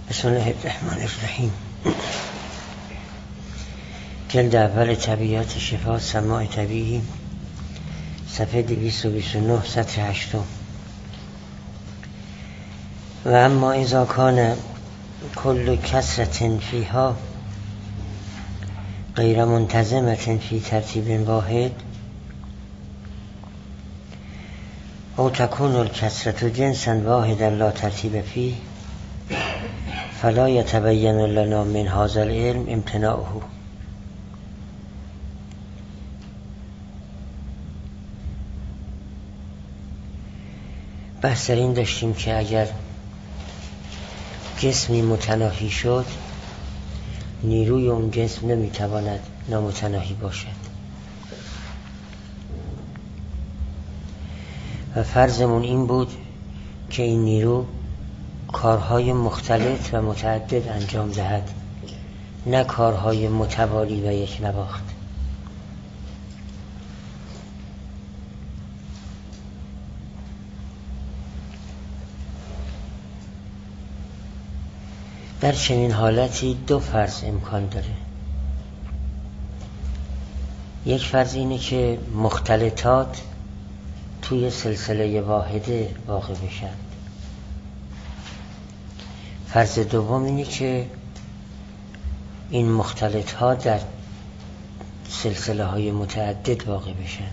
بسم الله الرحمن الرحیم. جلد اول طبیعت شفا سماع طبیعی، صفحه 229 سطر 8. و اما اذا کان کل کسرة فیها غیر منتظمة فی ترتیب واحد او تکون الکسرة جنسا واحدا لا ترتیب فیه فلا یتبین لنا من هذا العلم امتناعه. بحث این داشتیم که اگر جسمی متناهی شد، نیروی اون جسم نمیتواند نامتناهی باشد و فرضمون این بود که این نیرو کارهای مختلط و متعدد انجام دهد، نه کارهای متوالی و یک نواخت. در چنین حالتی دو فرض امکان داره. یک فرض اینه که مختلطات توی سلسله واحده واقع بشن. فرض دوم اینه که این مختلطات در سلسله های متعدد واقع بشن.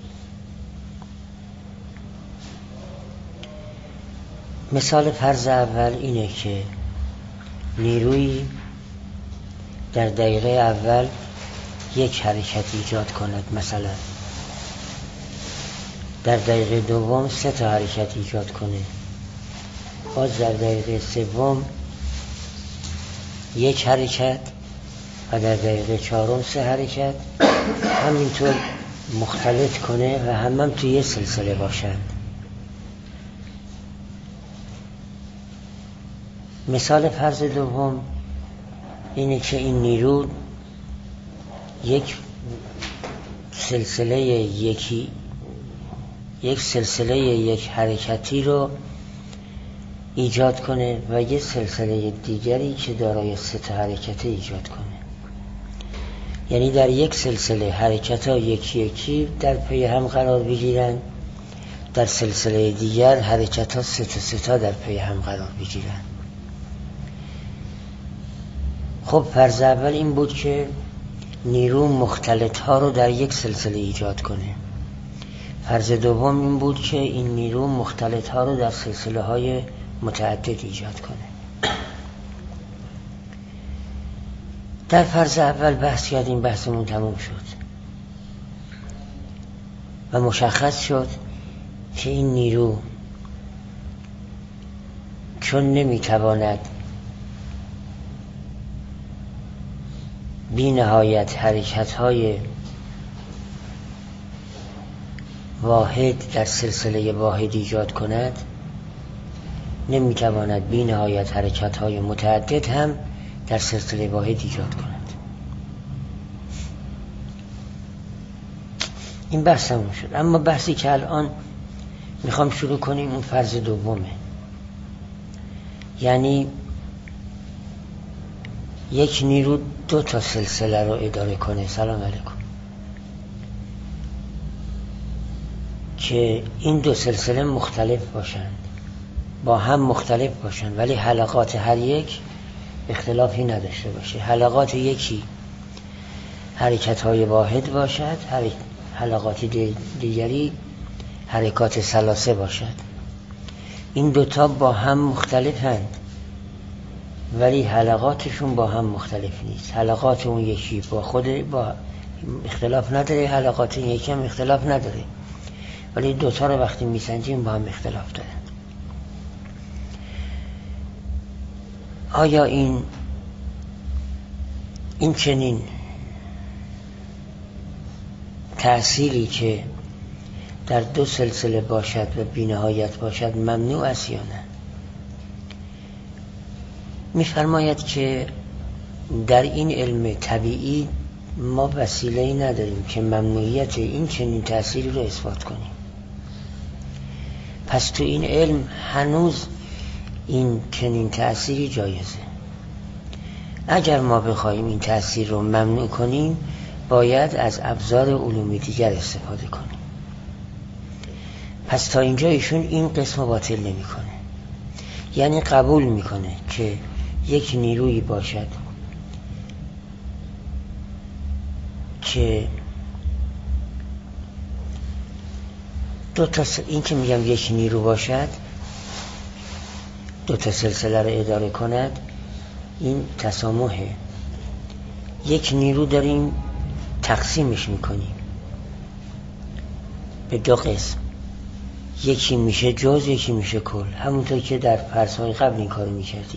مثال فرض اول اینه که نیروی در دقیقه اول یک حرکت ایجاد کند، مثلا در دقیقه دوم 3 تا حرکت ایجاد کنه، باز در دقیقه سوم 1 حرکت و در دقیقه 4 3 حرکت، همینطور مختلط کنه و هم توی یه سلسله باشند. مثال فرض دوم اینه که این نیرو یک سلسله یک حرکتی رو ایجاد کنه و یک سلسله دیگری که دارای 3 تا حرکت ایجاد کنه. یعنی در یک سلسله حرکت ها یکی در پی هم قرار بگیرن، در سلسله دیگر حرکت ها 3 تا در پی هم قرار بگیرن. خب فرض اول این بود که نیرو مختلط ها رو در یک سلسله ایجاد کنه. فرض دوم این بود که این نیرو مختلط ها رو در سلسله های متعدد ایجاد کنه. در فرض اول بحث کردیم، بحثمون تموم شد و مشخص شد که این نیرو چون نمیتواند بی نهایت حرکت های واحد در سلسله واحد ایجاد کند، نمیتواند بی نهایت حرکت های متعدد هم در سلسله واحد ایجاد کند. این بحث همون شد. اما بحثی که الان میخوام شروع کنیم اون فرض دومه، یعنی یک نیرو 2 تا سلسله رو اداره کنه. سلام علیکم. که این 2 سلسله مختلف باشند، با هم مختلف باشند، ولی حلقات هر یک اختلافی نداشته باشه. حلقات یکی حرکت های واحد باشد، حلقات دیگری حرکات ثلاثه باشد. این 2 تا با هم مختلفند ولی حلقاتشون با هم مختلف نیست. حلقات اون یکی با اختلاف نداره، حلقات این یکی هم اختلاف نداره، ولی 2 تا رو وقتی میسنجیم با هم اختلاف دارن. آیا این چنین تأثیری که در 2 سلسله باشد و بی نهایت باشد ممنوع است یا نه؟ می‌فرماید که در این علم طبیعی ما وسیله‌ای نداریم که ممنوعیت این چنین تأثیری رو اثبات کنیم. پس تو این علم هنوز این چنین تأثیری جایزه. اگر ما بخوایم این تأثیر رو ممنوع کنیم باید از ابزار علومی دیگر استفاده کنیم. پس تا اینجا ایشون این قسم باطل نمی کنه، یعنی قبول میکنه که یک نیرویی باشد که این که میگم یک نیرو باشد دو تا سلسله رو اداره کند، این تسامحه. یک نیرو داریم تقسیمش میکنیم به دو قسم، یکی میشه جزء یکی میشه کل، همونطور که در فرسای قبل این کارو میکردیم.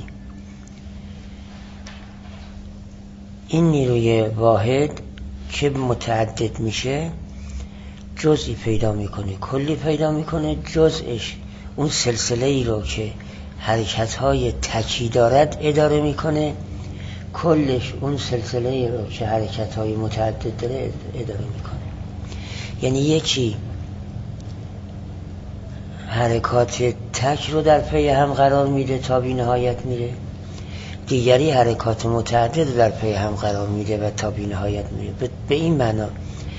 این نیروی واحد که متعدد میشه جزئی پیدا میکنه، کلی پیدا میکنه. جزءش اون سلسله ای رو که حرکت‌های تکی دارد اداره میکنه، کلش اون سلسله ای رو که حرکت‌های متعدد داره اداره میکنه. یعنی یکی حرکات تک رو در پی هم قرار میده تا بی نهایت میره، دیگری حرکات متعدد در پی هم قرار میده و تا بی نهایت میره. به این معنا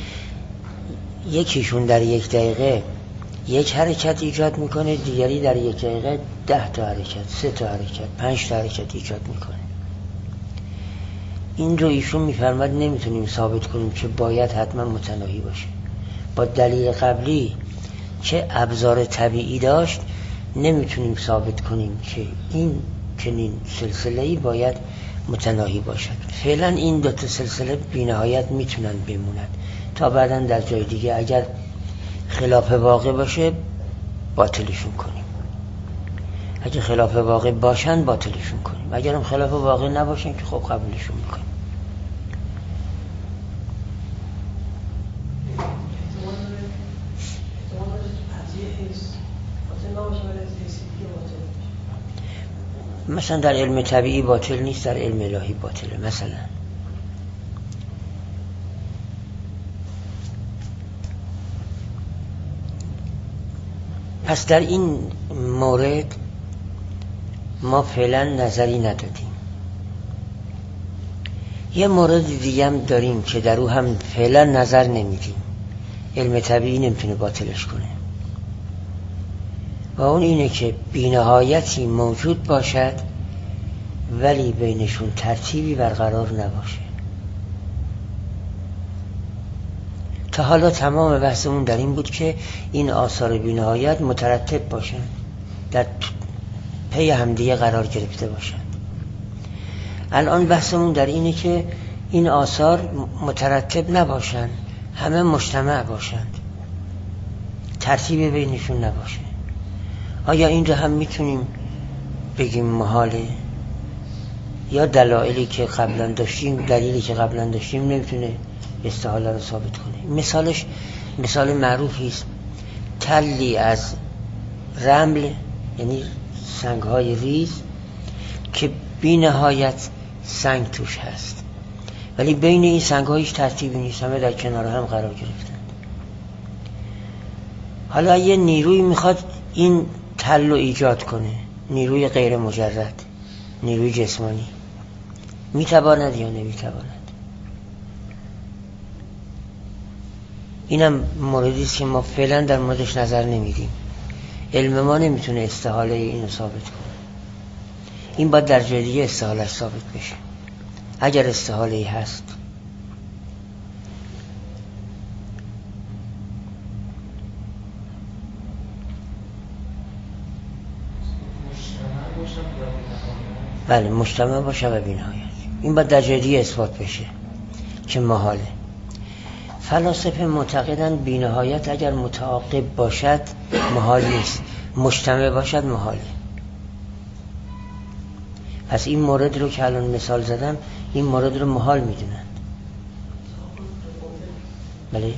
یکیشون در یک دقیقه یک حرکت ایجاد میکنه، دیگری در یک دقیقه 10 تا حرکت، 3 تا حرکت، 5 تا حرکت ایجاد میکنه. این رو ایشون میفرماد نمیتونیم ثابت کنیم که باید حتما متناهی باشه. با دلیل قبلی که ابزار طبیعی داشت نمیتونیم ثابت کنیم که این چنین سلسله‌ای باید متناهی باشد. فعلا این دو تا سلسله بی نهایت میتونن بمونن تا بعداً در جای دیگه اگر خلاف واقع باشه باطلشون کنیم. اگه خلاف واقع باشن باطلشون کنیم، اگر هم خلاف واقع نباشن که خب قبولشون میکنیم. مثلا در علم طبیعی باطل نیست، در علم الهی باطله. مثلا پس در این مورد ما فعلا نظری ندادیم. یه مورد دیگه هم داریم که در او هم فعلا نظر نمیدیم، علم طبیعی نمیتونه باطلش کنه، و اون اینه که بی‌نهایتی موجود باشد ولی بینشون ترتیبی برقرار نباشه. تا حالا تمام بحثمون در این بود که این آثار بی‌نهایت مترتب باشن، در پی همدیگه قرار گرفته باشن. الان بحثمون در اینه که این آثار مترتب نباشن، همه مجتمع باشند، ترتیب بینشون نباشه. آیا این رو هم میتونیم بگیم محاله؟ یا دلایلی که قبلا داشتیم، دلیلی که قبلا داشتیم نمیتونه استحاله رو ثابت کنه؟ مثالش مثال معروفی است، تلی از رمل، یعنی سنگ‌های ریز که بی نهایت سنگ توش هست، ولی بین این سنگ‌ها هیچ ترتیبی نیست، همه در کنار هم قرار گرفتن. حالا یه نیروی میخواد این تل رو ایجاد کنه، نیروی غیر مجرد، نیروی جسمانی، میتواند یا نمیتواند؟ اینم موردی است که ما فعلا در موردش نظر نمیدیم. علم ما نمیتونه استحاله اینو ثابت کنه. این باید در جای دیگه استحاله ثابت بشه. اگر استحاله‌ای هست بله مجتمع باشه و بی‌نهایت، این باید در جای دیگه اثبات بشه که محاله. فلاسفه معتقدن بی‌نهایت اگر متعاقب باشد محال نیست، مجتمع باشد محاله. پس این مورد رو که الان مثال زدم، این مورد رو محال میدونن. بله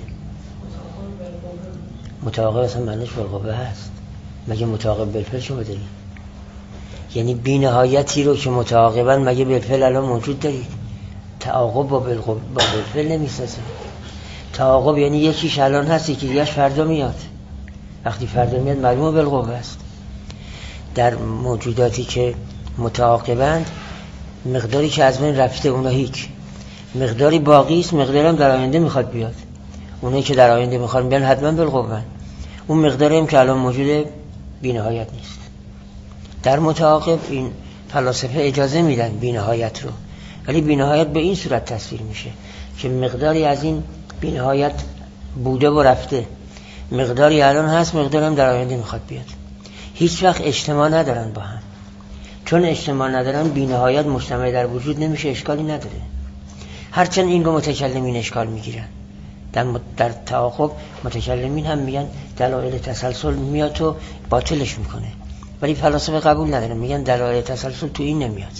متعاقب اصلا معنیش بالقوه هست، مگه متعاقب بالفعل شما دارید؟ یعنی بی‌نهایتی رو که متعاقبا مگه بالفعل الان موجود دارید؟ تعاقب با بالفعل نمیسازه. تعاقب یعنی یکیش الان هست، یکی دیگه‌اش فردا میاد. وقتی فردا میاد معلومه بالقوه است. در موجوداتی که متعاقبند مقداری که از بین رفته اونا هیچ، مقداری باقی است، مقداری هم در آینده میخواد بیاد. اونایی که در آینده میخواد بیان حتما بالقوه، اون مقداری هم که الان موجود بی‌نهایت نیست. در متعاقب این فلاسفه اجازه میدن بی‌نهایت رو، ولی بی‌نهایت به این صورت تصویر میشه که مقداری از این بی‌نهایت بوده و رفته، مقداری الان هست، مقداری هم در آینده میخواد بیاد. هیچ وقت اجتماع ندارن با هم. چون اجتماع ندارن بی‌نهایت مجتمع در وجود نمیشه، اشکالی نداره. هرچند این رو متکلمین اشکال میگیرن. در تعاقب متکلمین هم میگن دلایل تسلسل میاد تو باطلش میکنه، ولی فلاسفه قبول ندارن، میگن دلایل تسلسل تو این نمیاد.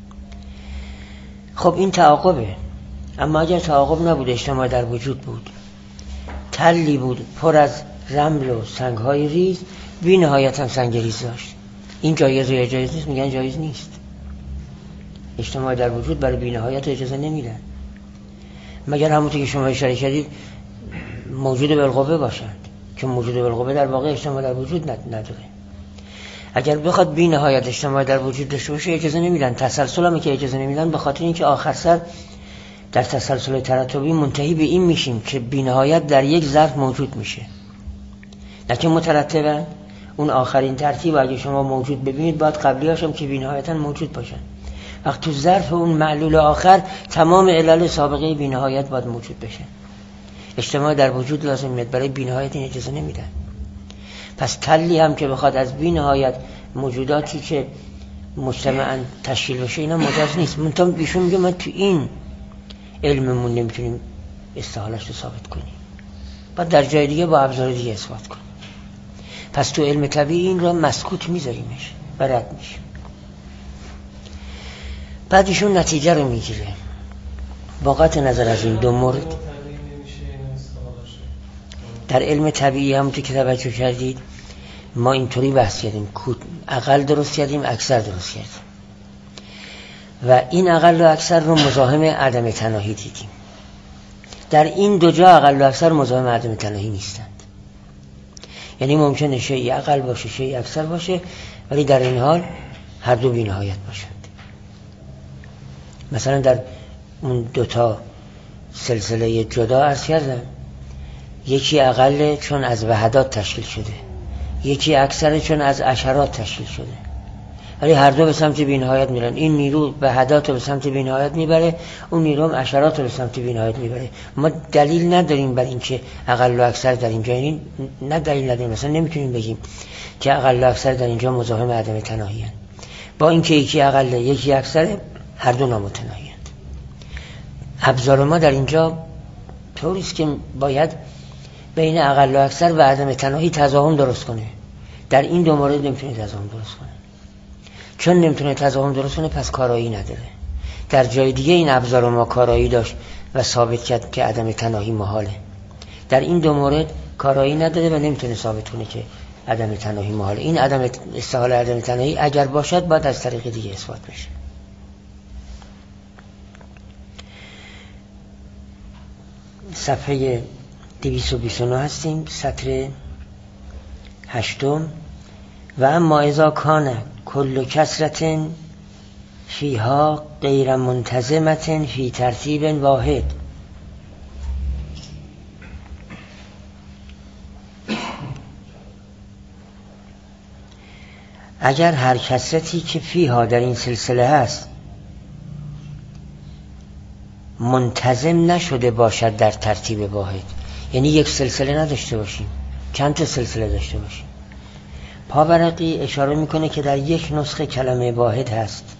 خب این تعاقبه. اما اگر تعاقب نبود، اجتماع در وجود بود، تلی بود پر از رمل و سنگ‌های ریز، بی نهایت هم سنگ ریز داشت، این جایز یا جایز نیست؟ میگن جایز نیست. اجتماع در وجود برای بی نهایت اجازه نمیدن، مگر همونطور که شما اشاره کردید موجود بالقوه باشند، که موجود بالقوه در واقع اجتماع در وجود نداره. اگر بخواد بی نهایت اجتماع در وجود داشته باشه اجازه نمیدن. تسلسل هم که اجازه نمیدن به خاطر اینکه آخر سر در تسلسل تراتبی منتهی به این میشیم که بی نهایت در یک ظرف موجود میشه، نه که مترتبا اون آخرین ترتیب اگه شما موجود ببینید باید قبلیاش هم که بی نهایتا موجود باشن. وقت تو ظرف اون معلول آخر تمام علل سابقه بی نهایت باید موجود بشه. اجتماع در وجود لازم میاد، برای بی نهایت این اجازه نمیدن. پس تلی هم که بخواد از بی نهایت موجوداتی که مجتمعاً تشکیل بشه اینا مجاز نیست. منتها بیشون میگه ما تو این علممون نمیتونیم استحالش رو ثابت کنیم، بعد در جای دیگه با ابزار دیگه اثبات کنیم. پس تو علم طبیعی این رو مسکوت میذاریمش و رد میشه. بعد ایشون نتیجه رو میگیره. با قطع نظر از این دو مورد در علم طبیعی همونطور که توجه کردید ما اینطوری بحث کردیم، اقل درست کردیم، اکثر درست کردیم و این اقل و اکثر رو مزاحم عدم تناهی دیدیم. در این دو جا اقل و اکثر مزاحم عدم تناهی نیستند. یعنی ممکنه شیء اقل باشه شیء اکثر باشه، ولی در این حال هر دو بی‌نهایت باشند. مثلا در اون دوتا سلسله جدا عرض کردم، یکی اقل چون از وحدات تشکیل شده، یکی اکثر چون از عشرات تشکیل شده، ولی هر دو به سمت بی‌نهایت میرن. این نیرو وحدات رو به سمت بی‌نهایت میبره، اون نیرو هم عشرات رو به سمت بی‌نهایت میبره. ما دلیل نداریم بر اینکه اقل و اکثر در اینجا، یعنی نه دلیل نداریم، مثلا نمیتونیم بگیم که اقل و اکثر در اینجا مزاحم عدم تناهی هستند، با اینکه یکی اقل یکی اکثر، هر دو نامتناهی هستند. ابزار ما در اینجا طوریست که باید بین اقل و اکثر و عدم تناهی تضاهم درست کنه. در این دو مورد نمیتونه تضاهم درست کنه. چون نمیتونه تضاهم درست کنه پس کارایی نداره. در جای دیگه این ابزار ما کارایی داشت و ثابت کرد که عدم تناهی محاله. در این دو مورد کارایی نداره و نمیتونه ثابت کنه که عدم تناهی محاله. این عدم استحال عدم تناهی اگر باشد باید از طریق دیگه اثبات بشه. صفحه 229 هستیم، سطر 8. و اما اذا کان کل کسرت فیها غیر منتظمت فی ترتیب واحد، اگر هر کسرتی که فیها در این سلسله هست منتظم نشده باشد در ترتیب واحد، یعنی یک سلسله نداشته باشیم، چند تا سلسله داشته باشیم. پاورقی اشاره میکنه که در یک نسخه کلمه واحد هست،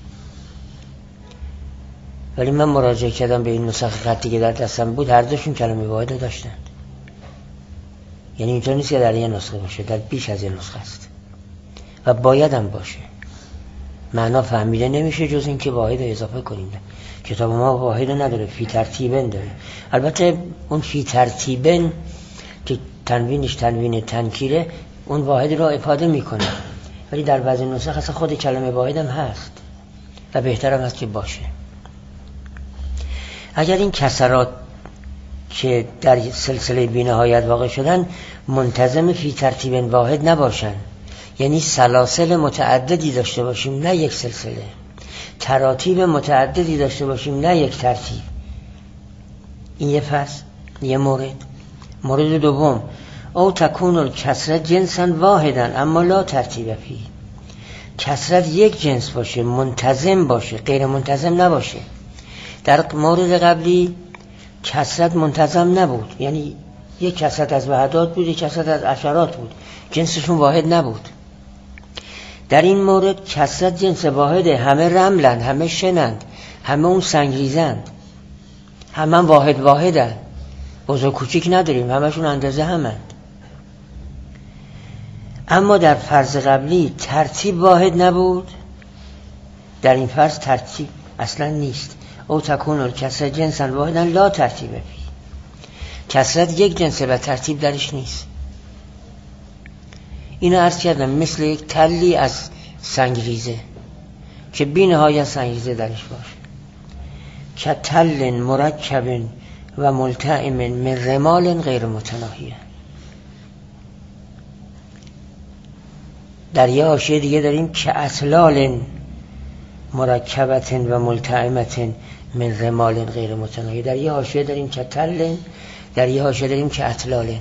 ولی من مراجعه کردم به این نسخه خطی که در دستم بود، هر دوشون کلمه واحد داشتند. یعنی اینطور نیست که در یک نسخه باشه، در بیش از یک نسخه است و باید هم باشه. معنا فهمیده نمیشه جز این که واحد رو اضافه کنیم. کتاب ما واحد نداره، فی ترتیبن داره. البته اون فی ترتیبن که تنوینش تنوین تنکیره اون واحد رو افاده میکنه، ولی در بعضی نسخ اصلا خود کلمه واحد هم هست و بهترم هست که باشه. اگر این کسرات که در سلسله بی‌نهایت واقع شدن منتظم فی ترتیب واحد نباشن، یعنی سلاسل متعددی داشته باشیم نه یک سلسله، تراتیب متعددی داشته باشیم نه یک ترتیب. این یه فصل، یه مورد. مورد دوم، او تکون الکسرت جنسا واحدا اما لا ترتیب فیه، کسرت یک جنس باشه، منتظم باشه، غیر منتظم نباشه. در مورد قبلی کسرت منتظم نبود، یعنی یک کسرت از وحدات بود، یک کسرت از عشرات بود، جنسشون واحد نبود. در این مورد کسرت جنس واحده، همه رملند، همه شنند، همه اون سنگریزند، همه واحدند، بزرگ کوچیک نداریم، همشون اندازه همند. اما در فرض قبلی ترتیب واحد نبود، در این فرض ترتیب اصلا نیست. او تکون الکسرت جنسا واحدا لا ترتیب فیه، کسرت یک جنسه و ترتیب درش نیست. اینو عرض کردم مثل یک تلی از سنگریزه که بی نهایت سنگریزه درش باشه. که تل مرکب و ملتئم من رمال غیر متناهیه. در یه حاشیه دیگه داریم که اطلال مرکبت و ملتئمت من رمال غیر متناهیه. در یه حاشیه داریم که تل، در یه حاشیه داریم که اطلال.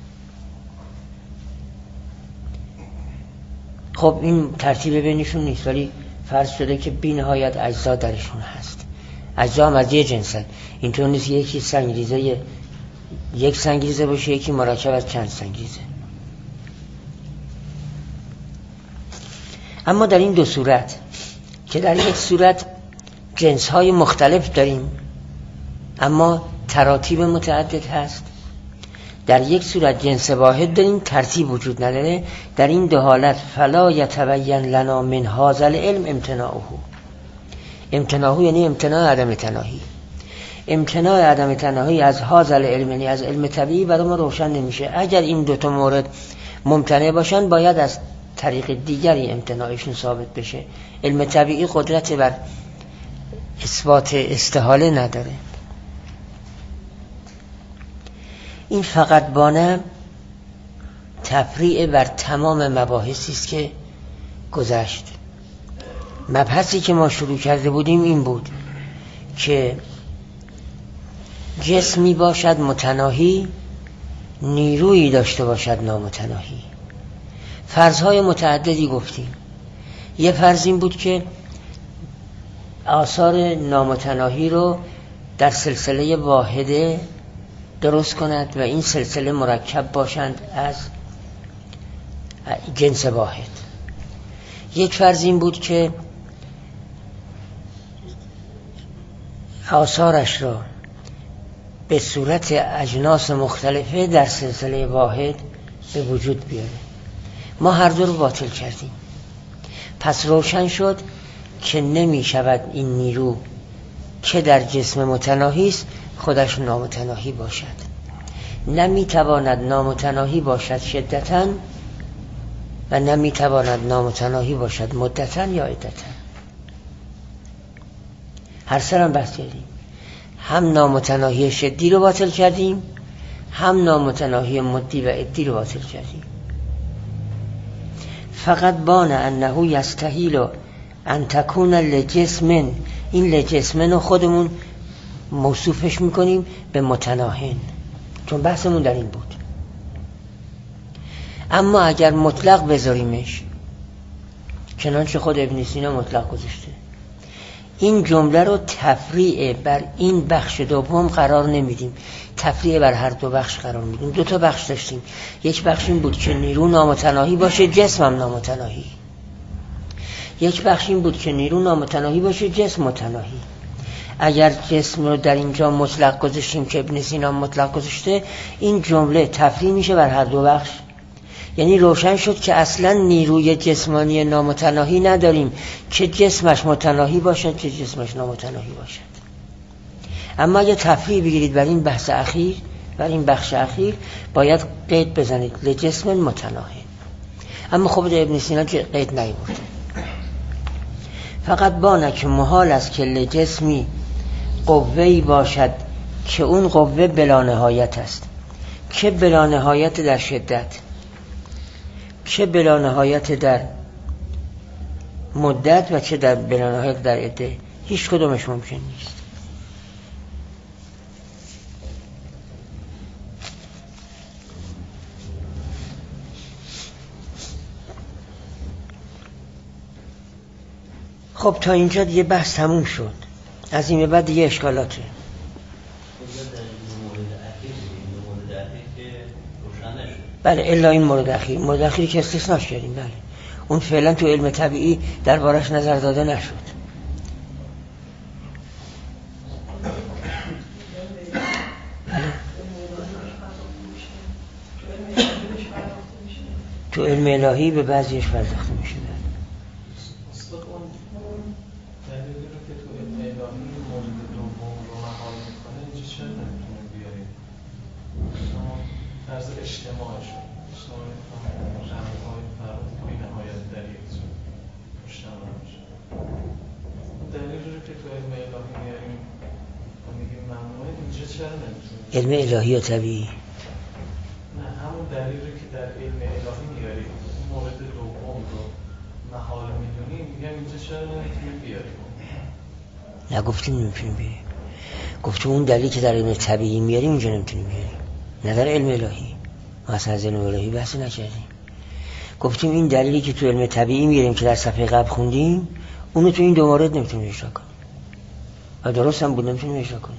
خب این ترتیب بینشون نیست، ولی فرض شده که بی نهایت اجزا درشون هست. اجزا هم از یه جنسن، اینطور نیست یکی سنگریزه یک سنگریزه باشه، یکی مرکب از چند سنگریزه. اما در این دو صورت که در یک صورت جنس‌های مختلف داریم اما تراتیب متعدد هست، در یک صورت جنس واحد داریم ترتیب وجود نداره، در این دو حالت فلا یتبین لنا من هذا العلم امتناعه. امتناعه یعنی امتناع عدم تناهی. امتناع عدم تناهی از هذا العلم یعنی از علم طبیعی برای ما روشن نمیشه. اگر این دو تا مورد ممتنع باشن باید از طریق دیگری امتناعشون ثابت بشه. علم طبیعی قدرت بر اثبات استحاله نداره. این فقط بانه تفریع بر تمام مباحثی است که گذشت. مبحثی که ما شروع کرده بودیم این بود که جسمی باشد متناهی، نیرویی داشته باشد نامتناهی. فرضهای متعددی گفتیم. یه فرض این بود که آثار نامتناهی رو در سلسله واحده درست کند و این سلسله مرکب باشند از جنس واحد. یک فرض این بود که آثارش را به صورت اجناس مختلفه در سلسله واحد به وجود بیاره. ما هر دو رو باطل کردیم. پس روشن شد که نمی شود این نیرو که در جسم متناهی است خودش نامتناهی باشد. نمی تواند نامتناهی باشد شدتاً و نمی تواند نامتناهی باشد مدتاً یا عدتاً. هر سرم بحث کردیم. هم نامتناهی شدی رو باطل کردیم، هم نامتناهی مدی و عدی رو باطل کردیم. فقط بان انه یستحیل ان تکون لجسمن، این لجسمن رو خودمون موصوفش میکنیم به متناهن، چون بحثمون در این بود. اما اگر مطلق بذاریمش، چنانچه خود ابن سینا مطلق گذاشته، این جمله رو تفریع بر این بخش دوم قرار نمیدیم، تفریع بر هر دو بخش قرار میدیم. دو تا بخش داشتیم. یک بخش این بود که نیرو نامتناهی باشه، جسم هم نامتناهی. یک بخش این بود که نیرو نامتناهی باشه، جسم متناهی. اگر جسم رو در اینجا مطلق گذاشتیم که ابن سینا مطلق گذاشته، این جمله تفریع میشه بر هر دو بخش. یعنی روشن شد که اصلا نیروی جسمانی نامتناهی نداریم که جسمش متناهی باشد که جسمش نامتناهی باشد. اما اگه تفریع بگیرید بر این بحث اخیر، بر این بخش اخیر، باید قید بزنید لجسم متناهی. اما خب ابن سینا قید نیورد. فقط بانه که محال است که لجسمی قوه‌ای باشد که اون قوه بلا نهایت است، که بلا نهایت در شدت، چه بلا نهایت در مدت و چه در بلا نهایت در عده، هیچ کدومش ممکن نیست. خب تا اینجا دیگه بحث تموم شد. از این به بعد دیگه اشکالاته. بله الا این مورد اخیری که استثناش کردیم. بله اون فعلا تو علم طبیعی دربارش نظر داده نشد. تو علم الهی به بعضیش پرداخته میشه. علم الهی یا طبیعی؟ نه همون دلیلی که در علم الهی میاریم مورد دوم رو محال میدونیم، میگم اینجا چرا نمیتونیم بیاریم؟ نه گفتیم نمیتونیم بیاریم، گفتیم اون دلیلی که در علم طبیعی میاریم اینجا نمیتونیم بیاریم، نه در علم الهی. ما اصلا از علم الهی بحثی نکردیم. گفتیم این دلیلی که تو علم طبیعی میاریم که در صفحه قبل خوندیم اونو تو این دو مورد نمیتونیم اجرا کنیم و درست هم بود نمیتونیم اجرا کنیم.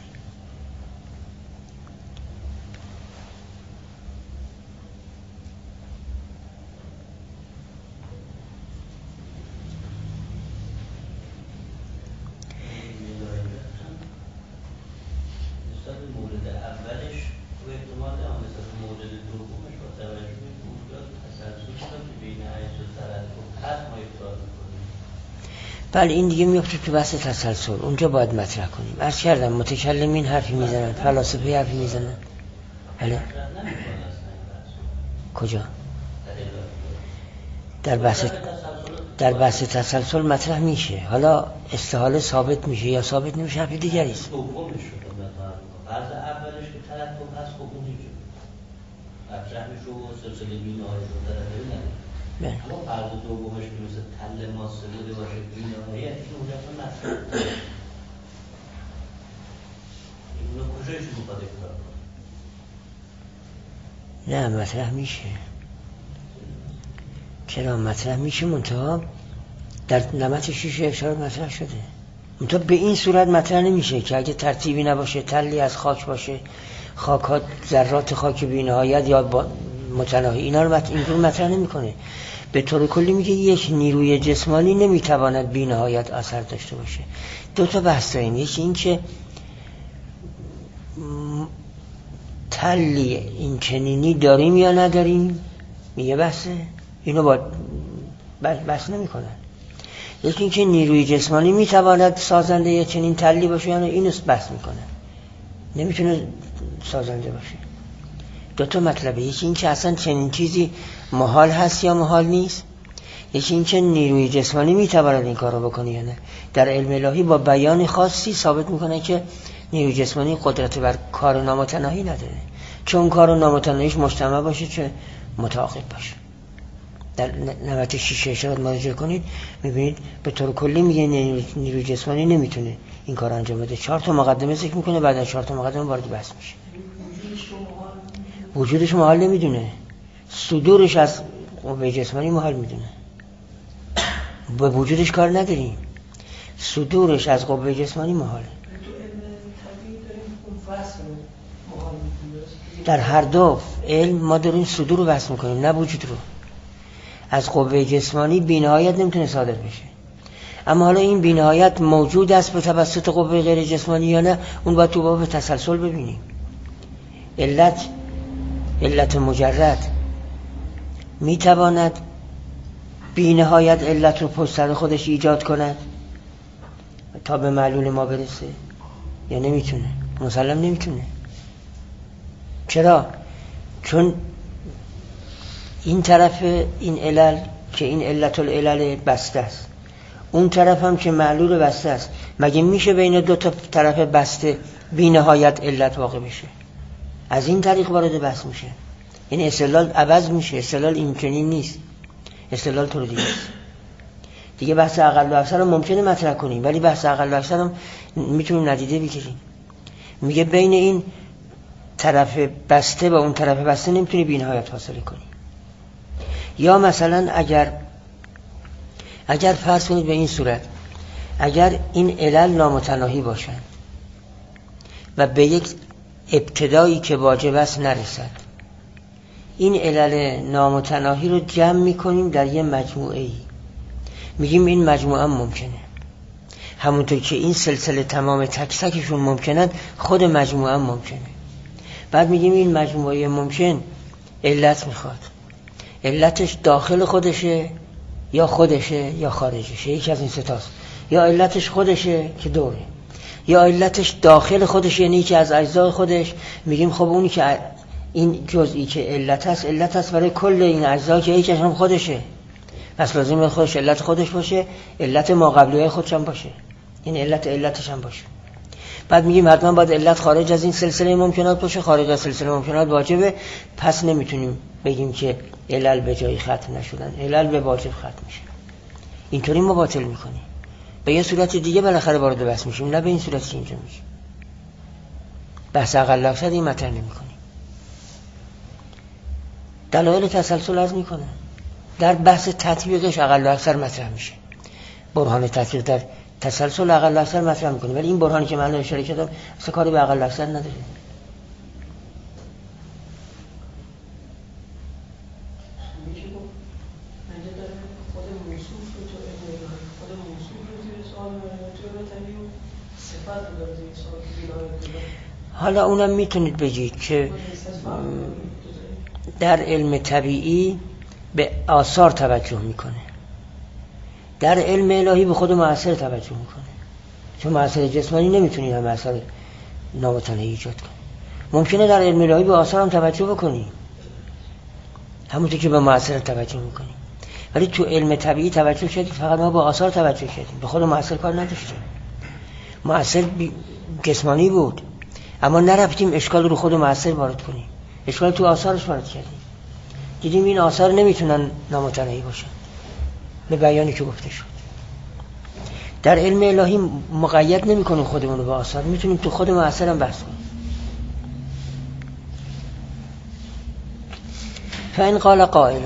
بله این دیگه میفته تو بحث تسلسل، اونجا باید مطرح کنیم. عرض کردم متکلمین حرفی میزنن، فلاسفه حرفی میزنن. بله کجا؟ در بحث تسلسل مطرح میشه. حالا استحاله ثابت میشه یا ثابت نمیشه حرف دیگری است. فرض اولش که ترتب هست خب اون دیگه مطرح میشه و سلسله بینه‌های رو در نمیاد. اما فرض دومش که مثل تل ماسه بوده باشه بینه‌های این اونجا مطرح اینو کجایش میخواد اکرار کنه؟ نه مطرح میشه. چرا مطرح میشه؟ منتها در نمط شیشه اشاره مطرح شده. منتها به این صورت مطرح نمیشه که اگه ترتیبی نباشه، تلی از خاک باشه، خاکات ذرات خاک بی‌نهایت یا متناهی، اینا رو اینجور مطرح نمیکنه. به طور کلی میگه یک نیروی جسمانی نمیتواند بی‌نهایت اثر داشته باشه. دو تا بحث داریم. یکی این که تلی این چنینی داریم یا نداریم، میگه بحثه، اینو با بحث نمیکنن. یکی این که نیروی جسمانی میتواند سازنده یه چنین تلی باشه یا نه، اینو بحث میکنن. نمیتونه سازنده باشه. دو تا مطلبه. یکی این که اصلا چنین چیزی محال هست یا محال نیست. یکی این که نیروی جسمانی میتواند این کار رو بکنه یا نه. در علم الهی با بیان خاصی ثابت میکنه که نیروی جسمانی قدرت بر کار نامتناهی نداره، چون کار نامتناهیش مجتمع باشه چه متعاقب باشه. در نمط شیشه اشارات مراجعه کنید میبینید به طور کلی میگه نیروی جسمانی نمیتونه این کار انجام بده. 4 تا مقدمه ذکر میکنه، بعد از 4 تا مقدمه وارد بحث میشه. وجودش محال نمیدونه، صدورش از قوه جسمانی محال میدونه. به وجودش کار نداریم، صدورش از قوه جسمانی محاله. در هر دو علم ما داریم صدور رو بحث میکنیم، نه وجود رو. از قوه جسمانی بی‌نهایت نمیتونه صادر بشه. اما حالا این بی‌نهایت موجود است به توسط قوه غیر جسمانی یا نه، اون باید تو باب تسلسل ببینیم. علت مجرد میتواند بی‌نهایت علت رو پشت سر خودش ایجاد کند تا به معلول ما برسه یا نمیتونه؟ مسلم نمیتونه. چرا؟ چون این طرف این علل که این علت العلل بسته است، اون طرف هم که معلول بسته است. مگه میشه بین دو تا طرف بسته بی نهایت علت واقع بشه؟ از این طریق وارد بحث میشه. این استدلال عوض میشه. استدلال این چنین نیست. استدلال تو رو دیگه بحث اقل و اکثر هم ممکنه مطرح کنیم، ولی بحث اقل و اکثر هم میتونیم ندیده بگیریم. میگه بین این طرف بسته و اون طرف بسته نمیتونی بی‌نهایت فاصله کنی. یا مثلا اگر فرض کنید به این صورت، اگر این علل نامتناهی باشن و به یک ابتدایی که واجب است نرسد، این علل نامتناهی رو جمع میکنیم در یه مجموعه ای، میگیم این مجموعه هم ممکنه. همونطور که این سلسله تمام تک تکشون ممکنن، خود مجموعه هم ممکنه. بعد میگیم این مجموعه ممکن علت میخواد، علتش داخل خودشه یا خودشه یا خارجشه، یکی از این ستاست. یا علتش خودشه که دوره، یا علتش داخل خودش یعنی که از اجزای خودش. میگیم خب اونی که این جزئی که علت هست برای کل این اجزا که یکیش هم خودشه، پس لازم خودش علت خودش باشه، علت ما قبلیه خودش هم باشه، این علتش هم باشه. بعد میگیم حتما باید علت خارج از این سلسله ممکنات باشه، خارج از سلسله ممکنات واجبه، پس نمیتونیم بگیم که علل به جایی ختم نشدن، علل به واجب ختم میشه. اینطوری ما باطل میکنیم. به یه صورت دیگه بالاخره وارد بحث میشیم، نه به این صورت که اینجا میشه. بحث اقل و اکثر این مطرح نمیکنیم. دلایل تسلسل عرض میکنه. در بحث تطبیقش اقل و اکثر مطرح میشه. برهان تطبیق در تسلسل اقل و اکثر مطرح میکنه، ولی این برهانی که من اشاره کردم اصلا کاری به اقل و اکثر نداره. حالا اونم میتونید بگید که در علم طبیعی به آثار توجه میکنه، در علم الهی به خود مؤثر توجه میکنه، چون مؤثر جسمانی نمیتونی هم مؤثر نامتناهی ایجاد کنی. ممکنه در علم الهی به آثار هم توجه بکنی، همونطور که به مؤثر توجه میکنی، ولی تو علم طبیعی توجه کردی فقط ما به آثار توجه کردیم، به خود مؤثر کار نداشتیم. مؤثر جسمانی بود اما نرفتیم اشکال رو خود مؤثر وارد کنیم، اشکال تو آثارش وارد کردیم. دیدیم این آثار نمیتونن نامتناهی باشن به بیانی که گفته شد. در علم الهی مقید نمی‌کنیم خودمون رو به آثار، میتونیم تو خود مؤثر هم بحث کنیم. فإن قال قائل،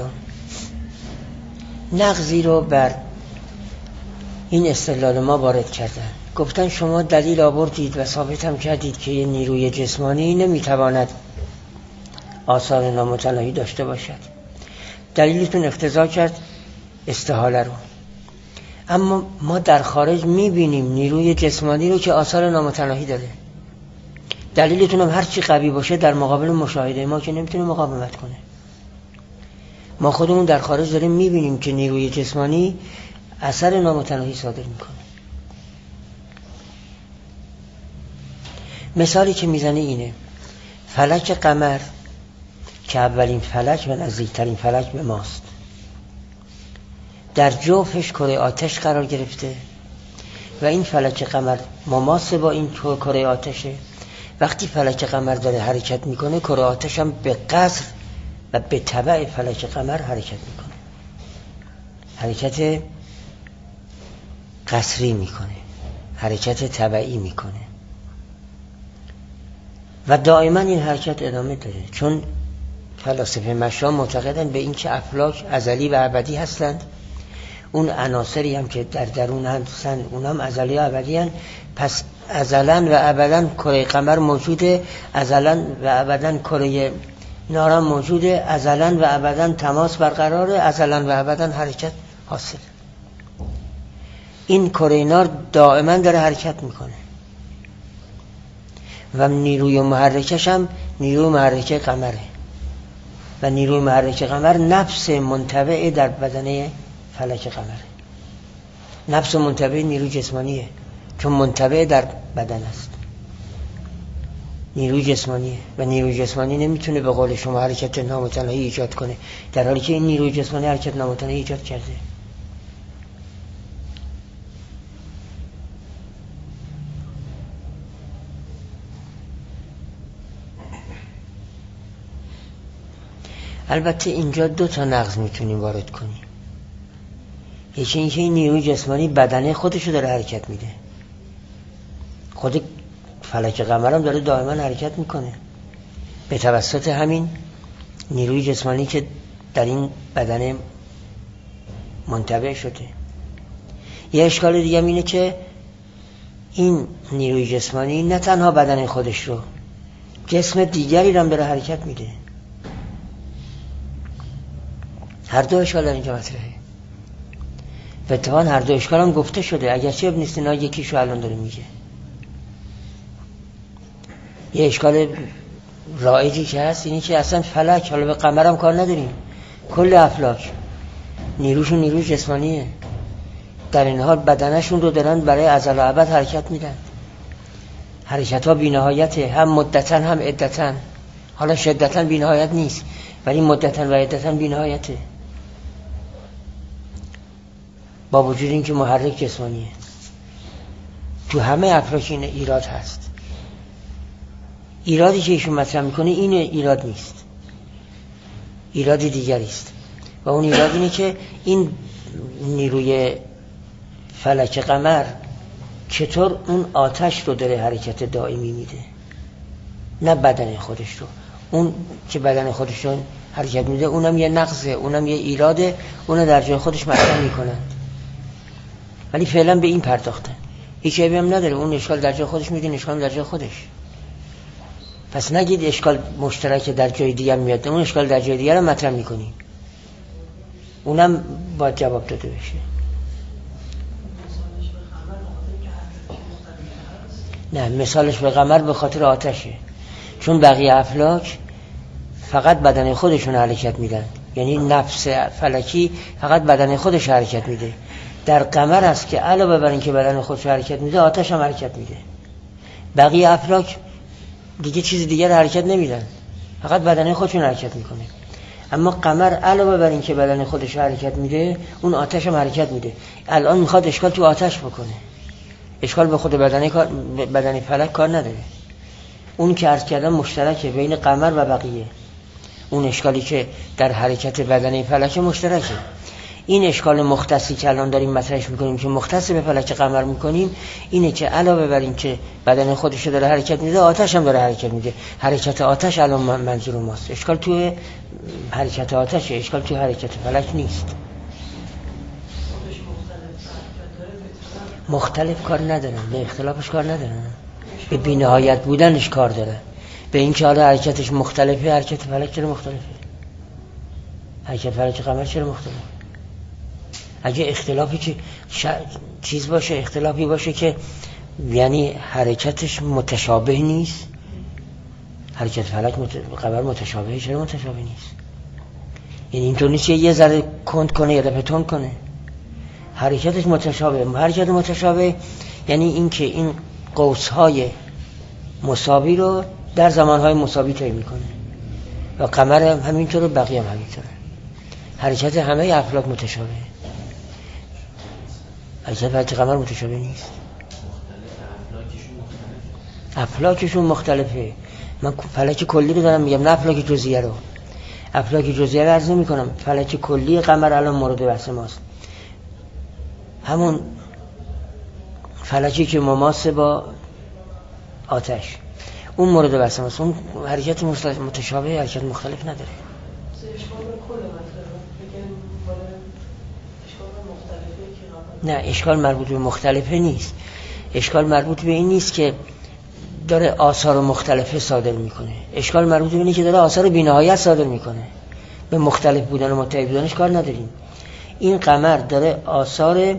نقضی رو بر این استدلال ما وارد کردن، گفتن شما دلیل آوردید و ثابت هم کردید که یه نیروی جسمانی نمیتواند آثار نامتناهی داشته باشد، دلیلتون اقتضا کرد استحاله رو، اما ما در خارج میبینیم نیروی جسمانی رو که آثار نامتناهی داره. دلیلتون هم هر چی قوی باشه در مقابل مشاهده ما که نمیتونه مقاومت کنه. ما خودمون در خارج داریم میبینیم که نیروی جسمانی اثر نامتناهی صادر میکنه. مثالی که میزنه اینه، فلک قمر که اولین فلک و نزدیکترین فلک به ماست، در جوفش کره آتش قرار گرفته و این فلک قمر مماس با این کره آتشه. وقتی فلک قمر داره حرکت میکنه، کره آتش هم به قصر و به تبع فلک قمر حرکت میکنه، حرکت قصری میکنه، حرکت تبعی میکنه و دائما این حرکت ادامه داره، چون فلاسفه مشا معتقدن به این که افلاک ازلی و ابدی هستند. اون عناصری هم که در درون هستند اونم ازلی و ابدی هستند. پس ازلا و ابدا کره قمر موجوده، ازلا و ابدا کره نار موجوده، ازلا و ابدا تماس برقراره، ازلا و ابدا حرکت حاصل. این کره نار دائما داره حرکت میکنه و نیروی محرکش هم نیروی محرک قمره و نیروی محرک قمر نفس منطبع در بدنه فلک قمره، نفس منطبع نیروی جسمانیه، چون منطبع در بدن است، نیروی جسمانیه و نیروی جسمانی نمیتونه به قول شما حرکت نامتناهی ایجاد کنه، در حالی که این نیروی جسمانی حرکت نامتناهی ایجاد کرده. البته اینجا 2 تا نقض میتونیم وارد کنیم. یکی این که این نیروی جسمانی بدنه خودشو داره حرکت میده. خود فلک قمر هم داره دائما حرکت میکنه به توسط همین نیروی جسمانی که در این بدنه منطبع شده. یه اشکال دیگه اینه که این نیروی جسمانی نه تنها بدن خودش رو، جسم دیگری رو هم داره حرکت میده. هر دو اشکال در اینجا مطرحه. و اتفاقاً هر دو اشکال هم گفته شده، اگرچه ابن سینا یکیشو الان داره میگه. یه اشکال رایجی که هست اینی که اصلا فلک، حالا به قمر هم کار نداریم، کل افلاک نیروشون نیروی جسمانیه، در این حال بدنشون رو دارن برای ازل و ابد حرکت میدن. حرکت ها بی نهایته، هم مدتاً هم عدتاً. حالا شدتاً بی نهایت نیست ولی مدتاً و عدتاً بی نهایته، با وجود این که محرک جسمانیه. تو همه افلاک این ایراد هست. ایرادی که ایشون مطرح میکنه این ایراد نیست، ایرادی دیگری است. و اون ایراد اینه که این نیروی فلک قمر چطور اون آتش رو داره حرکت دائمی میده، نه بدن خودش رو. اون که بدن خودش رو حرکت میده اونم یه نقصه، اونم یه ایراده، اونو در جای خودش مطرح میکنن ولی فعلا به این پرداختن. هیچ عیبی هم نداره، اون اشکال در جای خودش میدین، اشکال در جای خودش. پس نگید اشکال مشترک در جای دیگر میاد، اون اشکال در جای دیگر رو مطرح میکنیم، اونم باید جواب داده بشه. نه، مثالش به قمر به خاطر آتشه، چون بقیه افلاک فقط بدن خودشون حرکت میدن، یعنی نفس فلکی فقط بدن خودش حرکت میده. در قمر است که علاوه بر این که بدن خودش حرکت میده آتش هم حرکت میده. بقیه افلاک دیگه چیز دیگر حرکت نمیدن، فقط بدن خودشون حرکت میکنه. اما قمر علاوه بر این که بدن خودش حرکت میده اون آتش هم حرکت میده. الان میخواد اشکال تو آتش بکنه، اشکال به خود بدن فلک کار نداره. اون که عرض کردم مشترکه بین قمر و بقیه، اون اشکالی که در حرکت بدن فلک مشترکه. این اشکال مختصی که الان داریم مطرحش میکنیم که مختص به فلک قمر میکنیم اینه که علاوه بر این که بدن خودش داره حرکت میده آتش هم داره حرکت میده. حرکت آتش الان منظور ماست، اشکال توی حرکت آتشه، اشکال توی حرکت فلک نیست. مختلف کار ندارن، به اختلافش کار ندارن، به بی‌نهایت بودنش کار داره. به این که حالا حرکتش مختلفه، حرکت فلک چرا مختلفه؟ حرکت فلک قمر چرا مختلفه؟ اگه اختلافی چیز باشه، اختلافی باشه که یعنی حرکتش متشابه نیست، حرکت فلک قمر متشابهه، چرا متشابه نیست؟ یعنی اینطور نیست یه ذره کند کنه یا دفعه تند کنه، حرکتش متشابه. حرکت متشابه یعنی این که این قوس‌های مساوی رو در زمان‌های مساوی طی می‌کنه و قمر هم همینطور و بقیه هم همینطوره. حرکت همه افلاک متشابه، حرکت فلک قمر متشابه نیست. افلاکشون مختلفه. من فلک کلی رو دارم میگم، نه افلاک جزئیه رو. افلاک جزئیه رو عرض نمی‌کنم، فلک کلی قمر الان مورد بحث ماست. همون فلکی که مماس با آتش، اون مورد بحث ماست. اون حرکت متشابه، حرکت مختلف نداره. نه، اشکال مربوط به مختلفه نیست. اشکال مربوط به این نیست که داره آثار مختلفه صادر میکنه. اشکال مربوط به اینه که داره آثار بی‌نهایت صادر میکنه. به مختلف بودن و متعدد بودنش کار نداریم. این قمر داره آثار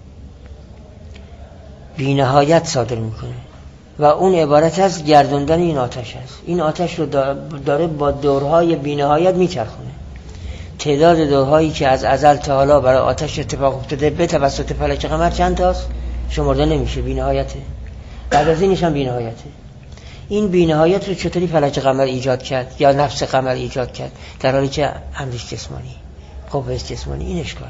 بی‌نهایت صادر میکنه و اون عبارت از گردوندن این آتش است. این آتش رو داره با دورهای بی‌نهایت میچرخونه. تعداد دورهایی که از ازل تا حالا برای آتش اتفاق افتاده به توسط فلک قمر چند تاست؟ شمرده نمیشه، بی‌نهایته. بعد از اینش هم بی‌نهایته. این بی‌نهایت رو چطوری فلک قمر ایجاد کرد یا نفس قمر ایجاد کرد در حالی که امرش جسمانی، قوه جسمانی؟ این اشکاله.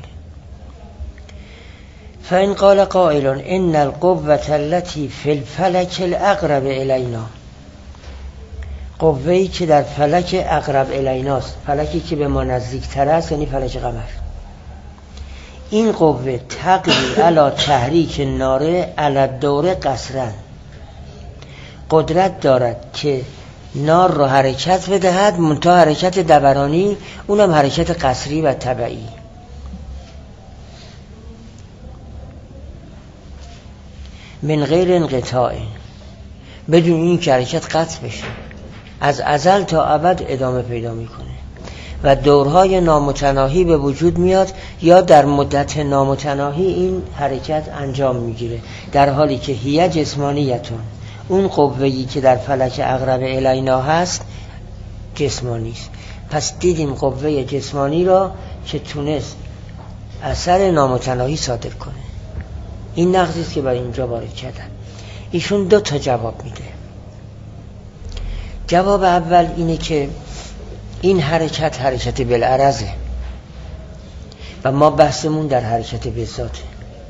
فإن قال قائل ان القوة التي في الفلك الأقرب إلينا، قوه‌ای که در فلک اقرب الیناست، فلکی که به ما نزدیک تر است، یعنی فلک قمر، این قوه تقوی علی تحریک ناره علی الدور قصرا، قدرت دارد که نار رو حرکت بدهد، منتها حرکت دورانی، اونم حرکت قصری و تبعی. من غیر انقطاع، بدون این که حرکت قطع بشه، از ازل تا ابد ادامه پیدا میکنه و دورهای نامتناهی به وجود میاد یا در مدت نامتناهی این حرکت انجام میگیره، در حالی که هی جسمانیتون، اون قوه‌ای که در فلک اقرب الینا هست جسمانی است. پس دیدیم قوه جسمانی را که تونست اثر نامتناهی صادر کنه. این نقضی است که برای اینجا وارد کردن. ایشون 2 تا جواب میده. جواب اول اینه که این حرکت بالعرضه و ما بحثمون در حرکت بالذاته.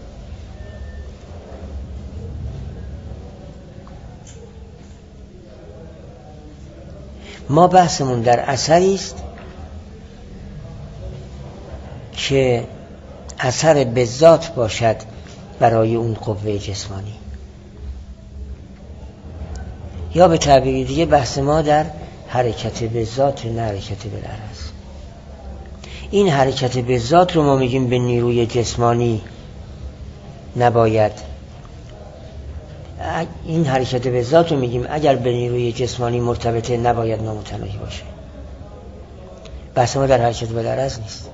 ما بحثمون در اثری است که اثر بالذات باشد برای اون قوه جسمانی، یا به تعبیر دیگه بحث ما در حرکت بالذات، نه حرکت بالعرض. این حرکت بالذات رو ما میگیم به نیروی جسمانی نباید، این حرکت بالذات رو میگیم اگر به نیروی جسمانی مرتبطه نباید نامتناهی باشه. بحث ما در حرکت بالعرض نیست.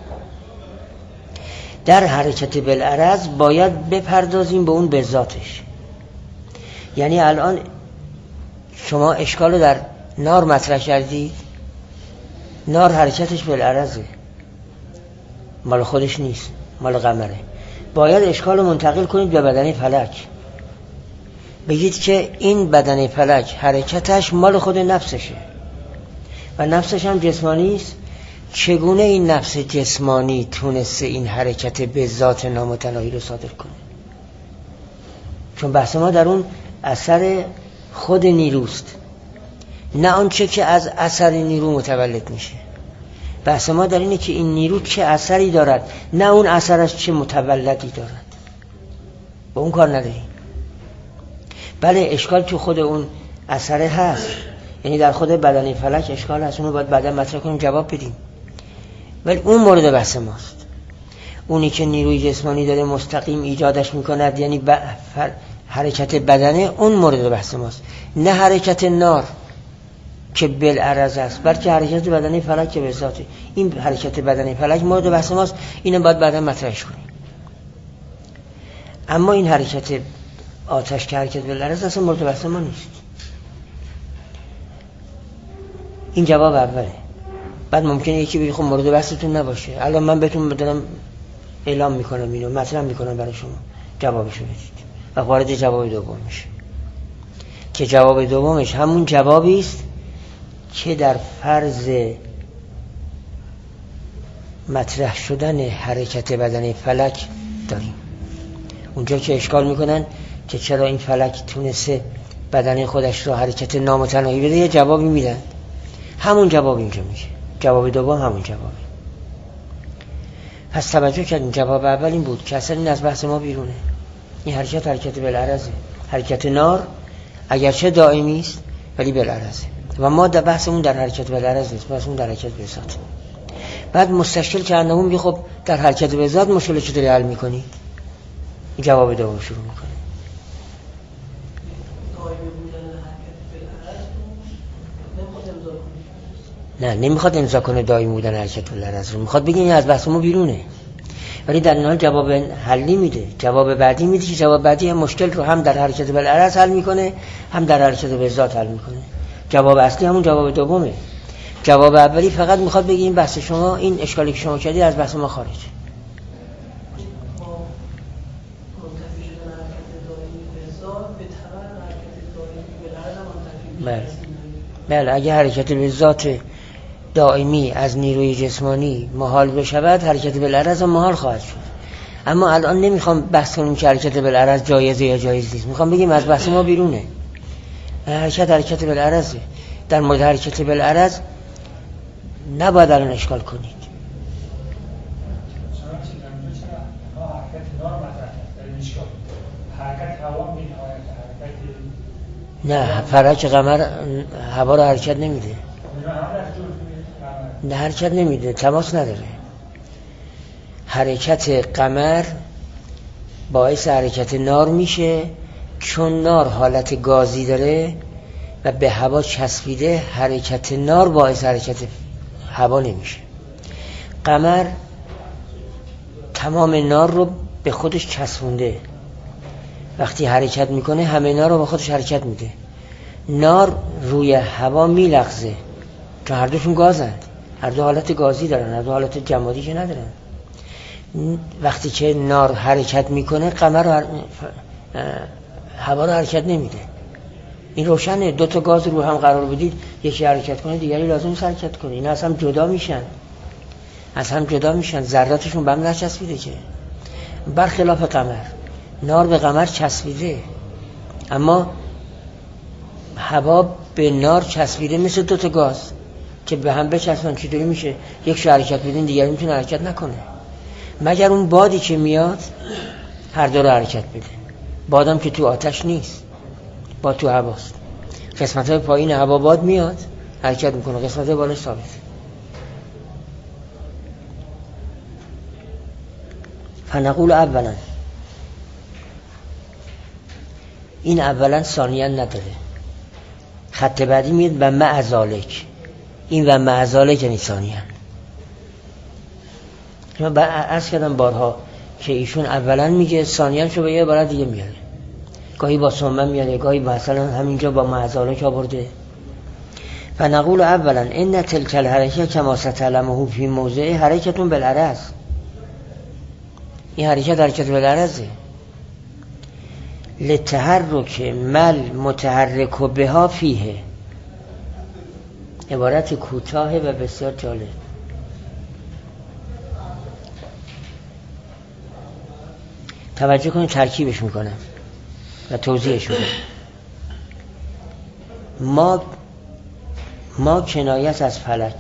در حرکت بالعرض باید بپردازیم به اون بالذاتش. یعنی الان شما اشکال در نار مطرح کردید، نار حرکتش بالعرضه، مال خودش نیست، مال قمره. باید اشکال رو منتقل کنید به بدن فلک، بگید که این بدن فلک حرکتش مال خود نفسشه و نفسش هم جسمانی است. چگونه این نفس جسمانی تونسته این حرکت به ذات نامتناهی رو صادر کنه؟ چون بحث ما در اون اثر خود نیروست، نه آنچه که از اثر نیرو متولد میشه. بحث ما در اینه که این نیرو چه اثری دارد، نه اون اثرش چه متولدی دارد. با اون کار نداریم. بله اشکال تو خود اون اثره هست، یعنی در خود بدن فلک اشکال هست، اونو باید بعدا مطرح کنیم جواب بدیم، ولی اون مورد بحث ماست. اونی که نیروی جسمانی داره مستقیم ایجادش میکند، یعنی حرکت بدنه، اون مورد بحث ماست، نه حرکت نار که بالعرض است، بلکه حرکت بدنه فلک که به ذاته. این حرکت بدنه فلک مورد بحث ماست، اینو باید بعدا مطرحش کنیم. اما این حرکت آتش که حرکت بالعرض اصلا مورد بحث ما نیست. این جواب اوله. بعد ممکنه یکی بگه خب مورد بحثتون نباشه، الان من بهتون بدونم اعلام میکنم، اینو مطرح میکنم برای شما، جوابشو بدید و وارد جواب دوم میشه که جواب دومش همون جوابی است که در فرض مطرح شدن حرکت بدن فلک داریم. اونجا که اشکال میکنن که چرا این فلک تونسته بدن خودش رو حرکت نامتناهی بده، یه جوابی میدن، همون جواب اینجا میشه. جواب دوم همون جوابه. پس توجه کردیم جواب اول این بود که اصلا این از بحث ما بیرونه. این حرکت بالعرضه. حرکت نار اگرچه دائمی است ولی بالعرضه و ما در بحثمون در حرکت بالعرض نیست، بحثمون در حرکت بالذات. بعد مستشکل که انهم میگه خب در حرکت بالذات مشکل چطوری حل میکنی؟ این جواب دوم شروع میکنه. نه نمیخواد امضا کنه دائمی بودن حرکت بالعرض رو، میخواد بگه این از بحث ما بیرونه، ولی در این حال جواب حلی میده، جواب بعدی میده که جواب بعدی هم مشکل رو هم در حرکت بالعرض حل میکنه هم در حرکت بالذات حل میکنه. جواب اصلی همون جواب دومه. جواب اولی فقط میخواد بگه این بحث شما، این اشکالی که شما کردید از بحث ما خارج. بله اگه حرکت بالذات دائمی از نیروی جسمانی محال بشود، حرکت بالعرض هم محال خواهد شد. اما الان نمیخوام بحث کنیم که حرکت بالعرض جایزه یا جایز نیست، میخوام بگیم از بحث ما بیرونه. حرکت بالعرضه. در مورد حرکت بالعرض نباید الان اشکال کنید. حرکت هوا می‌نهایت حرکت نه فلک قمر هوا رو حرکت نمیده. نه حرکت نمیده، تماس نداره. حرکت قمر باعث حرکت نار میشه، چون نار حالت گازی داره و به هوا چسبیده، حرکت نار باعث حرکت هوا نمیشه. قمر تمام نار رو به خودش چسبونده، وقتی حرکت میکنه همه نار رو به خودش حرکت میده. نار روی هوا میلغزه چون هر دوشون گازند، هر دو حالت گازی دارن، هر دو حالت جمادی که ندارن. وقتی که نار حرکت میکنه قمر رو هوا رو حرکت نمیده. این روشنه. دو تا گاز رو هم قرار بدید، یکی حرکت کنه دیگری لازم نیست حرکت کنه. اینا از هم جدا میشن، ذراتشون به هم نچسبیده که. برخلاف قمر، نار به قمر چسبیده اما هوا به نار چسبیده، مثل دو تا گاز که به هم بچسبن. چطوری میشه یکش حرکت بدین دیگری میتونه حرکت نکنه؟ مگر اون بادی که میاد هر دو رو حرکت بده. بادم که تو آتش نیست، باد تو هواست. قسمت‌های پایین هوا باد میاد حرکت میکنه، قسمت‌های بالا ثابت. فنقول اولا، این اولا ثانیا نداره. خط بعدی میاد و مع ذالک. این و مع ذالک یعنی ثانیا. من عرض کردم بارها که ایشون اولا میگه، ثانیا شو به یه عبارت دیگه میاره. گاهی با ثم میاره، گاهی مثلا همینجا با مع ذالک آورده. فنقول اولا ان تلک الحرکه کما ستعلمه فی موضع حرکتون بالعرض. این حرکت بالعرضه. لتحرک مل متحرک بها فیه. عبارت کوتاه و بسیار جالب. توجه کنید ترکیبش میکنم و توضیحش میکنم. ما کنایت از فلک،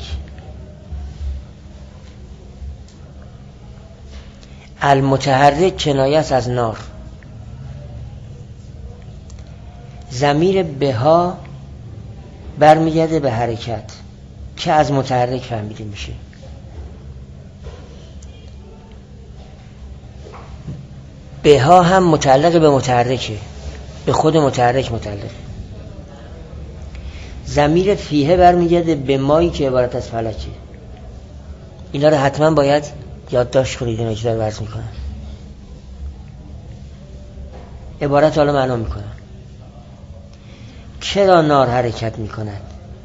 المتحرک کنایت از نار، ضمیر بها برمیگرده به حرکت که از متحرک فهمیده میشه. بها هم متعلق به متحرکه، به خود متحرک متعلق. ضمیر فیه برمیگرده به مایی که عبارت از فلکه. اینا رو حتما باید یادداشت کنید. اینا که در ورز میکنم عبارت حالا معنا میکنم. چرا نار حرکت میکند؟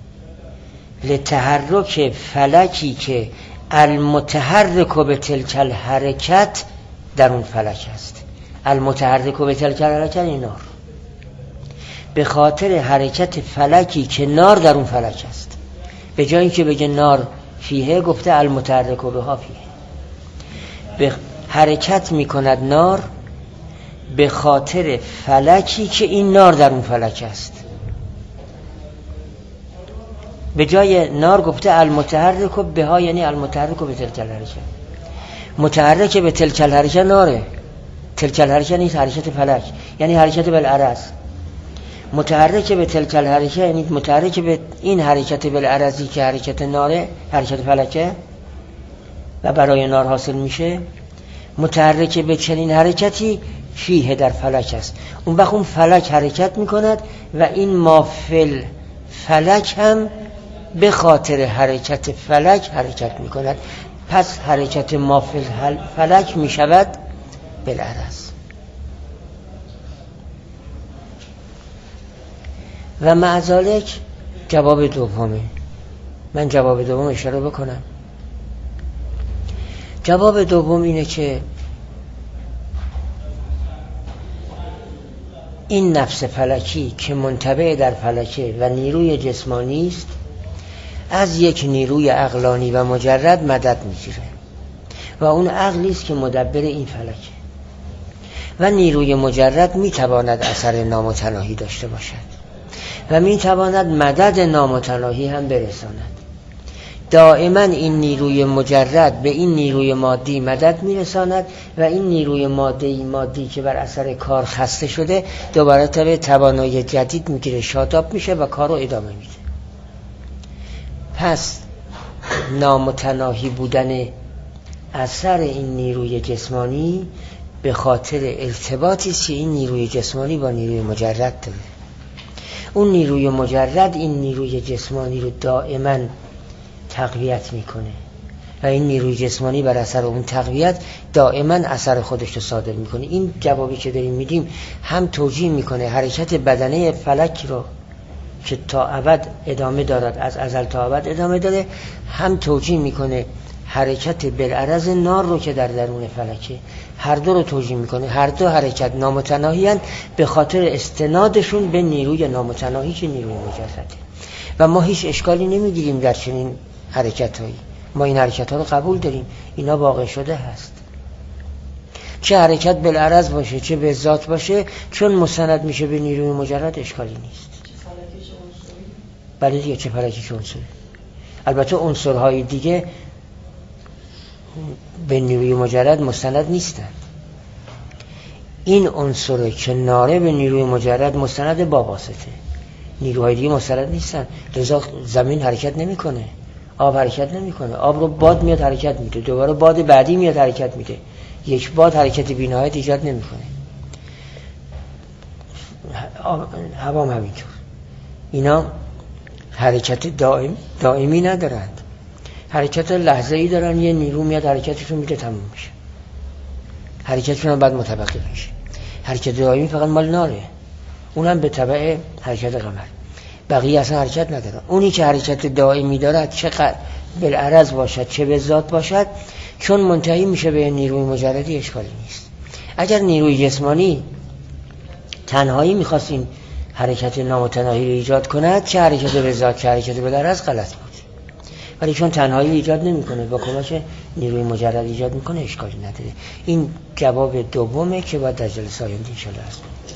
لتحرک فلکی که المتحرک به تلک الحرکت در اون فلک است. المتحرک به تلک الحرکت این نار، به خاطر حرکت فلکی که نار در اون فلک است. به جای اینکه بگه نار فیه گفته المتحرک بها فیه. به حرکت میکند نار به خاطر فلکی که این نار در اون فلک است. به جای نار گفته المتحرک بها، یعنی المتحرک به تلک الحرکت. متحرک به تلک الحرکت ناره، تلک الحرکت نیست، حرکت فلک یعنی حرکت بالعرض. متحرک به تلک الحرکت یعنی متحرک به این حرکت بالعرضی که حرکت ناره، حرکت فلکه و برای نار حاصل میشه. متحرک به چنین حرکتی فیه در فلک است. اون وقت اون فلک حرکت میکند و این مافل فلک هم به خاطر حرکت فلک حرکت میکند. پس حرکت مافل فلک میشود بالعرض. و مع ذالک جواب دومه. من جواب دوم اشاره بکنم. جواب دوم اینه که این نفس فلکی که منطبع در فلکه و نیروی جسمانی است، از یک نیروی عقلانی و مجرد مدد میگیره و اون عقلی است که مدبر این فلکه و نیروی مجرد میتواند اثر نامتناهی داشته باشد و میتواند مدد نامتناهی هم برساند. دائما این نیروی مجرد به این نیروی مادی مدد میرساند و این نیروی مادی که بر اثر کار خسته شده دوباره به توانایی جدید میگیره، شاداب میشه و کار رو ادامه میده. پس نامتناهی بودن اثر این نیروی جسمانی به خاطر ارتباطی که این نیروی جسمانی با نیروی مجرد داره. اون نیروی مجرد این نیروی جسمانی رو دائما تقویت میکنه و این نیروی جسمانی بر اثر اون تقویت دائما اثر خودش رو صادر میکنه. این جوابی که داریم میدیم هم توجیه میکنه حرکت بدنه فلک رو که تا ابد ادامه دارد، از ازل تا ابد ادامه داره، هم توجیه میکنه حرکت بالعرض نار رو که در درون فلکه. هر دو رو توجیه میکنه. هر دو حرکت نامتناهی هستند به خاطر استنادشون به نیروی نامتناهی که نیروی مجرده. و ما هیچ اشکالی نمیگیریم در چنین حرکت هایی. ما این حرکت ها رو قبول داریم، اینا واقع شده هست. چه حرکت بالعرض باشه چه به ذات باشه، چون مستند میشه به نیروی مجرد اشکالی نیست. بله دیگه، چه فلکیش عنصری. البته عنصرهای دیگه به نیروی مجرد مستند نیستن. این عنصر کناره به نیروی مجرد مستند با واسطه، نیروهای دیگه مستند نیستن. لذا زمین حرکت نمیکنه، آب حرکت نمیکنه. آب رو باد میاد حرکت میده، دوباره باد بعدی میاد حرکت میده. یک باد حرکت بی‌نهایت ایجاد نمیکنه. هوا هم همینطور. اینا حرکت دائمی ندارند، حرکت لحظه‌ای دارن. یه نیرو میاد حرکتشون میده تموم میشه، حرکتشون هم بعد متوقف میشه. حرکت دائمی فقط مال ناره، اونم به تبع حرکت قمر. بقیه اصلا حرکت ندارن. اونی که حرکت دائمی دارد چه بالعرض باشد چه به ذات باشد، چون منتهی میشه به نیروی مجردی اشکالی نیست. اگر نیروی جسمانی تنهایی میخواست این حرکت نامتناهی رو ایجاد کند، چه حرکت به ذات چه حرکت بالعرض غلط بود. ولی چون تنهایی ایجاد نمیکنه، با کمک نیروی مجرد ایجاد میکنه، اشکالی نداره. این جواب دومه که باید در جلسه آینده ان شاء الله هست.